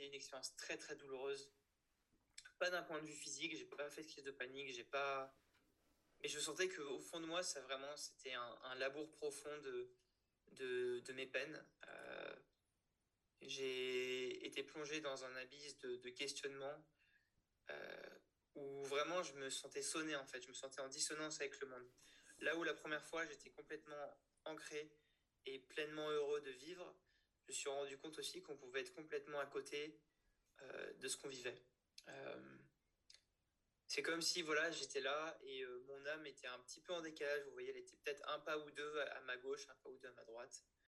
été une expérience très très douloureuse. Pas d'un point de vue physique, j'ai pas fait de crise de panique, j'ai pas. Mais je sentais qu'au fond de moi, ça vraiment, c'était un labour profond de mes peines. J'ai été plongé dans un abysse de questionnement euh, où vraiment je me sentais sonné en fait, je me sentais en dissonance avec le monde. Là où la première fois j'étais complètement ancré et pleinement heureux de vivre, je me suis rendu compte aussi qu'on pouvait être complètement à côté de ce qu'on vivait. Euh, c'est comme si voilà, j'étais là et mon âme était un petit peu en décalage. Vous voyez, elle était peut-être un pas ou deux à ma gauche, un pas ou deux à ma droite.